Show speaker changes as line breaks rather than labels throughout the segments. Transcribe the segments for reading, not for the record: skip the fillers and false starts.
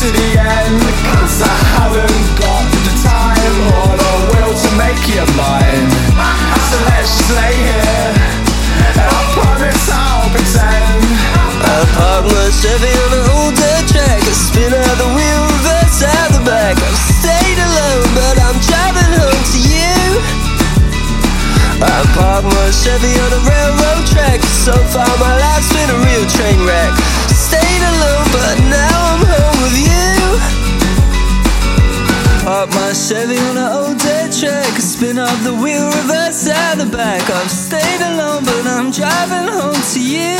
to the end, 'cause I haven't got the time or the will to make you mine. So let's just lay here, and I promise I'll pretend.
I park my Chevy on an old dirt track, I spin out the wheel, reverse out the back. I've stayed alone, but I'm driving home to you. I park my Chevy on a railroad track, so far my life's been a real train wreck. Stayed alone, but now I'm home with you. Park my Chevy on an old dirt track, I spin off the wheel, reverse out the back. I've stayed alone, but I'm driving home to you.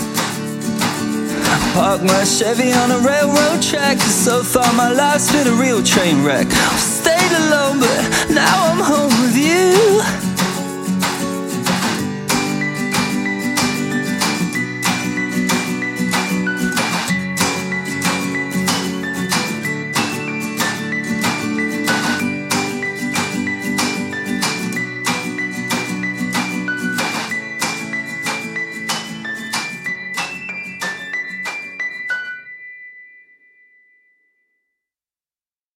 Park my Chevy on a railroad track, 'cause so far my life's been a real train wreck. I've stayed alone, but now I'm home with you.